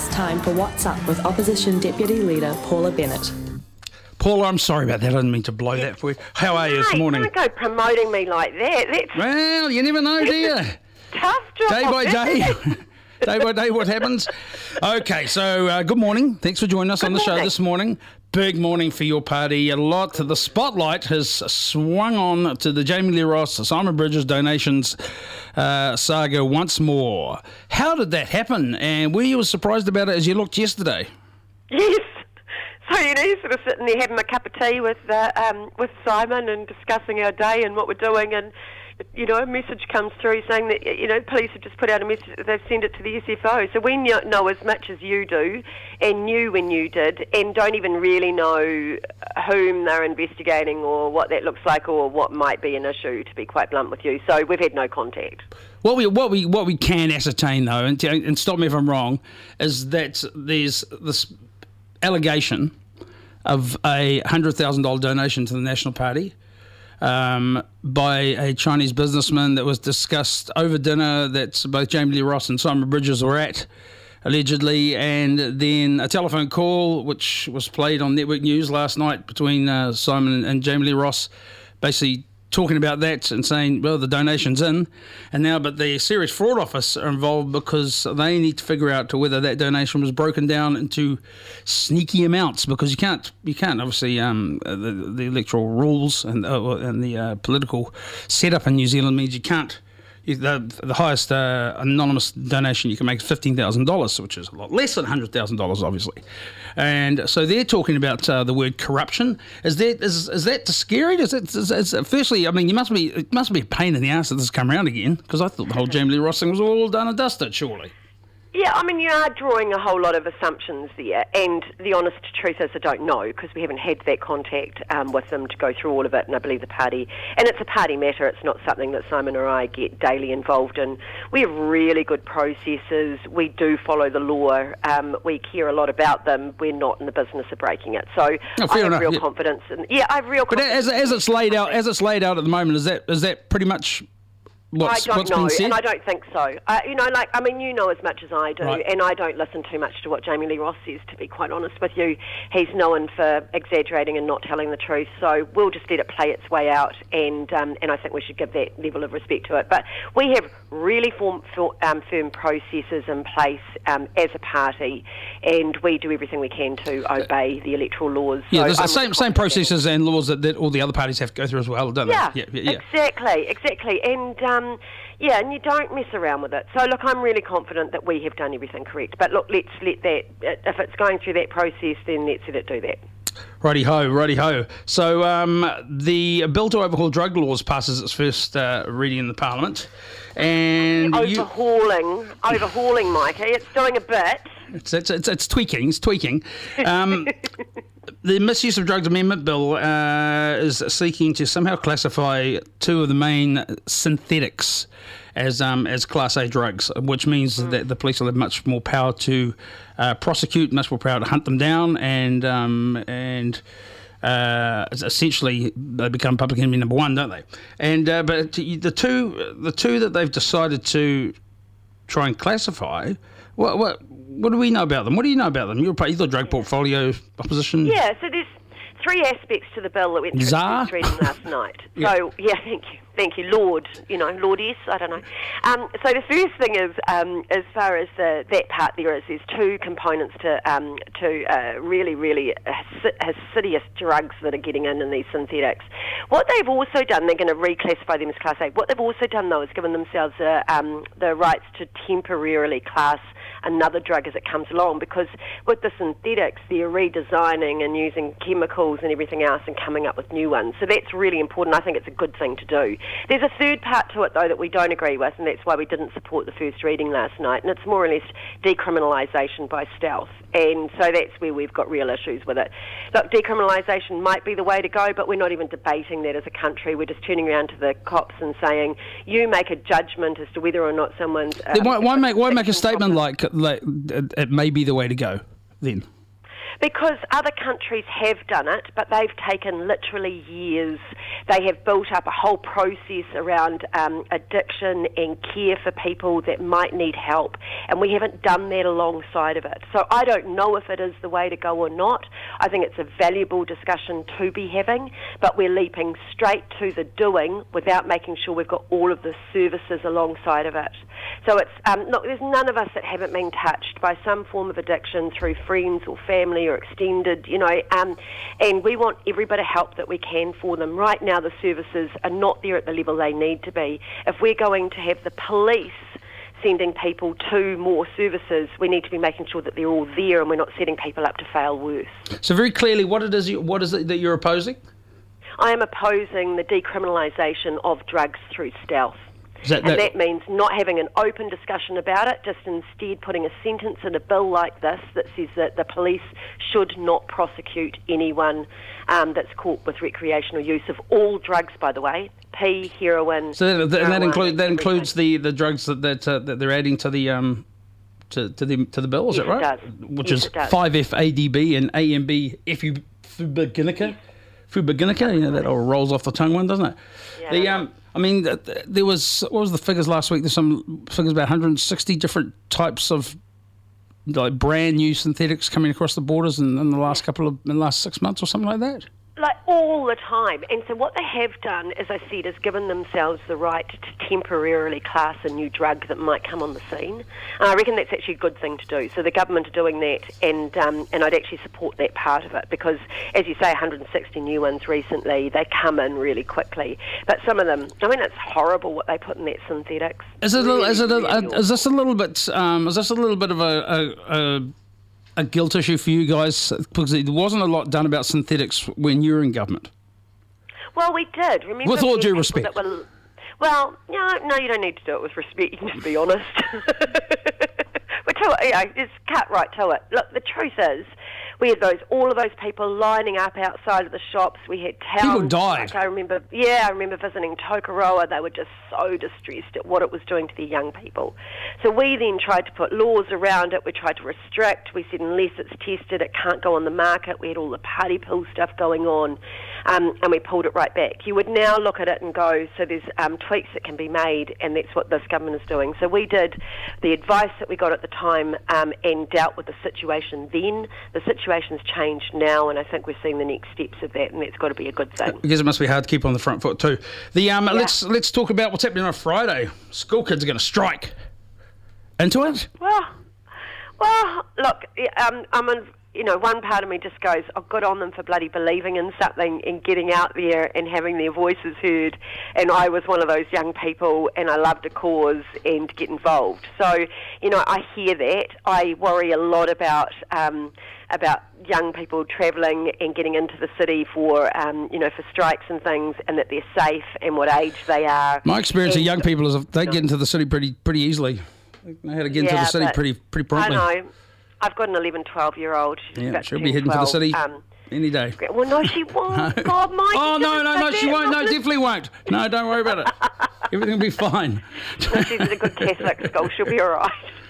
it's time for What's Up with Opposition Deputy Leader Paula Bennett. Paula, I'm sorry about that. I didn't mean to blow that for you. How are you this morning? Don't go promoting me like that. Well, you never know, do you? Tough job. Day by day. Day by day, what happens? Okay, so good morning. Thanks for joining us on the show this morning. Big morning for your party. The spotlight has swung on to the Jamie Lee Ross, Simon Bridges donations saga once more. How did that happen? And were you as surprised about it as you looked yesterday? Yes. So, sort of sitting there having a cup of tea with Simon and discussing our day and what we're doing, and a message comes through saying that, police have just put out a message that they've sent it to the SFO. So we know as much as you do and knew when you did, and don't even really know whom they're investigating or what that looks like or what might be an issue, to be quite blunt with you. So we've had no contact. What we can ascertain, though, and stop me if I'm wrong, is that there's this allegation of a $100,000 donation to the National Party by a Chinese businessman that was discussed over dinner that both Jamie Lee Ross and Simon Bridges were at, allegedly, and then a telephone call which was played on Network News last night between Simon and Jamie Lee Ross, basically talking about that and saying, well, the donation's in, but the Serious Fraud Office are involved because they need to figure out to whether that donation was broken down into sneaky amounts, because you can't obviously the electoral rules and the political setup in New Zealand means you can't. The highest anonymous donation you can make is $15,000, which is a lot less than $100,000, obviously. And so they're talking about the word corruption. Is that scary? Firstly, I mean, it must be a pain in the ass that this has come around again, because I thought the whole Jamie Lee Ross thing was all done and dusted, surely. Yeah, I mean, you are drawing a whole lot of assumptions there, and the honest truth is I don't know, because we haven't had that contact with them to go through all of it, and I believe the party, and it's a party matter, it's not something that Simon or I get daily involved in. We have really good processes, we do follow the law, we care a lot about them, we're not in the business of breaking it. So I have real confidence. I have real confidence. But as it's laid out at the moment, is that pretty much what's I don't know, been said? and I don't think so. You know as much as I do, right. And I don't listen too much to what Jamie Lee Ross says, to be quite honest with you. He's known for exaggerating and not telling the truth, so we'll just let it play its way out, and I think we should give that level of respect to it. But we have really firm processes in place as a party, and we do everything we can to obey the electoral laws. Yeah, there's the same processes and laws that all the other parties have to go through as well, don't they? Yeah, exactly. And and you don't mess around with it. So, look, I'm really confident that we have done everything correct. But, look, let's let that, if it's going through that process, then let's let it do that. Righty-ho. So, the bill to overhaul drug laws passes its first reading in the Parliament. And overhauling, Mikey. It's doing a bit. It's tweaking. The Misuse of Drugs Amendment Bill is seeking to somehow classify two of the main synthetics as Class A drugs, which means that the police will have much more power to prosecute, much more power to hunt them down, and essentially they become public enemy number one, don't they? And but the two that they've decided to try and classify, what do we know about them? What do you know about them? You're the drug portfolio opposition. Yeah, so there's three aspects to the bill that went through the reading last night. So, thank you, Lord, Lordess, I don't know. So the first thing is, as far as that part there's two components to really, really insidious drugs that are getting in these synthetics. What they've also done, they're going to reclassify them as Class A. What they've also done, though, is given themselves the rights to temporarily class another drug as it comes along, because with the synthetics, they're redesigning and using chemicals and everything else and coming up with new ones. So that's really important. I think it's a good thing to do. There's a third part to it, though, that we don't agree with, and that's why we didn't support the first reading last night, and it's more or less decriminalisation by stealth. And so that's where we've got real issues with it. Look, decriminalisation might be the way to go, but we're not even debating that as a country. We're just turning around to the cops and saying, you make a judgment as to whether or not someone's... Why make a statement like it may be the way to go, then? Because other countries have done it, but they've taken literally years. They have built up a whole process around addiction and care for people that might need help, and we haven't done that alongside of it. So I don't know if it is the way to go or not. I think it's a valuable discussion to be having, but we're leaping straight to the doing without making sure we've got all of the services alongside of it. So it's look, there's none of us that haven't been touched by some form of addiction through friends or family or extended, and we want every bit of help that we can for them. Right now the services are not there at the level they need to be. If we're going to have the police sending people to more services, we need to be making sure that they're all there and we're not setting people up to fail worse. So very clearly, what is it that you're opposing? I am opposing the decriminalisation of drugs through stealth. That means not having an open discussion about it, just instead putting a sentence in a bill like this that says that the police should not prosecute anyone that's caught with recreational use of all drugs, by the way, P, heroin. So that includes the drugs that they're adding to the to the bill, is yes, it right? It does. Which yes, is 5-FADB and AMB Fubiginica. Fubiginica, that all rolls off the tongue one, doesn't it? Yeah. There was, what was the figures last week? There's some figures about 160 different types of like brand new synthetics coming across the borders in the last 6 months or something like that. Like all the time. And so what they have done, as I said, is given themselves the right to temporarily class a new drug that might come on the scene. And I reckon that's actually a good thing to do. So the government are doing that, and I'd actually support that part of it because, as you say, 160 new ones recently, they come in really quickly. But some of them, it's horrible what they put in that synthetics. Is this a little bit of a guilt issue for you guys? Because there wasn't a lot done about synthetics when you were in government. Well, we did. Remember, with all due respect. No, you don't need to do it with respect. You can just be honest. Just cut right to it. Look, the truth is, we had all of those people lining up outside of the shops. We had towns. People died. I remember visiting Tokoroa. They were just so distressed at what it was doing to their young people. So we then tried to put laws around it. We tried to restrict. We said unless it's tested, it can't go on the market. We had all the party pill stuff going on, and we pulled it right back. You would now look at it and go, so there's tweaks that can be made, and that's what this government is doing. So we did the advice that we got at the time and dealt with the situation then. The situation's changed now, and I think we're seeing the next steps of that, and that's got to be a good thing. Because it must be hard to keep on the front foot too. Let's talk about what's happening on Friday. School kids are going to strike. Into it? Well, look, one part of me just goes, oh, good on them for bloody believing in something and getting out there and having their voices heard. And I was one of those young people, and I loved a cause and to get involved. So, I hear that. I worry a lot about young people travelling and getting into the city for strikes and things, and that they're safe and what age they are. My experience of young people is they get into the city pretty easily. They know how to get into the city pretty promptly. I know. I've got an 11, 12-year-old. She'll be heading for the city any day. Well, no, she won't. God, Mike. Oh, no, she won't. No, definitely won't. No, don't worry about it. Everything will be fine. No, she's at a good Catholic school. She'll be all right.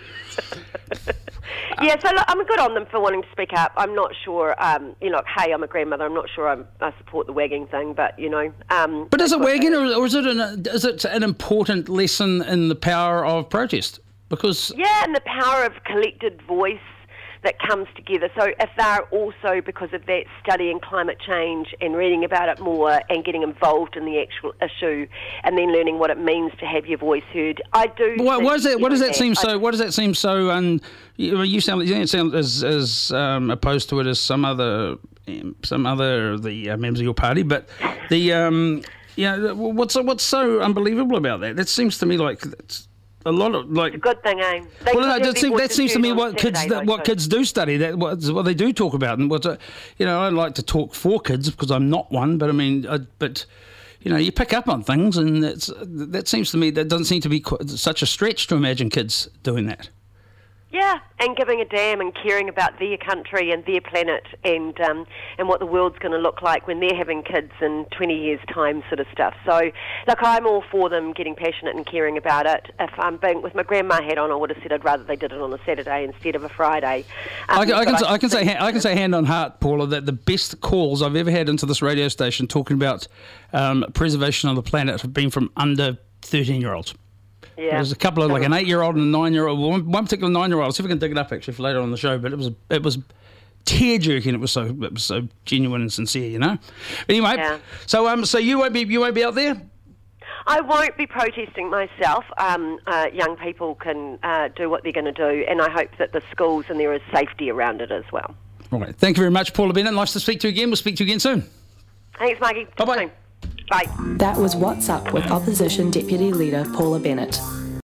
Yeah, so look, I'm good on them for wanting to speak up. I'm not sure, hey, I'm a grandmother. I'm not sure I support the wagging thing, but, But is it wagging, or is it an important lesson in the power of protest? Because and the power of collected voice that comes together. So if they're also, because of that, studying climate change and reading about it more and getting involved in the actual issue, and then learning what it means to have your voice heard, I do. What does that seem so? You sound as opposed to it as some other the members of your party, but the what's so unbelievable about that? That seems to me like it's a lot of like. It's a good thing, eh? That seems to me what kids do study. That what they do talk about, and I don't like to talk for kids because I'm not one. But I mean, you pick up on things, and that seems to me that doesn't seem to be such a stretch to imagine kids doing that. Yeah, and giving a damn and caring about their country and their planet and what the world's going to look like when they're having kids in 20 years' time sort of stuff. So, look, I'm all for them getting passionate and caring about it. If I'm being with my grandma hat on, I would have said I'd rather they did it on a Saturday instead of a Friday. I can say hand on heart, Paula, that the best calls I've ever had into this radio station talking about preservation of the planet have been from under 13-year-olds. Yeah. There's a couple of, like an 8-year-old and a 9-year-old. One particular 9-year-old. I'll see if I can dig it up actually for later on the show. But it was tear jerking. It was so genuine and sincere, you know. Anyway, yeah. So you won't be out there. I won't be protesting myself. Young people can do what they're going to do, and I hope that the schools and there is safety around it as well. All right. Thank you very much, Paula Bennett. Nice to speak to you again. We'll speak to you again soon. Thanks, Maggie. Bye-bye. Bye. That was What's Up with Opposition Deputy Leader Paula Bennett.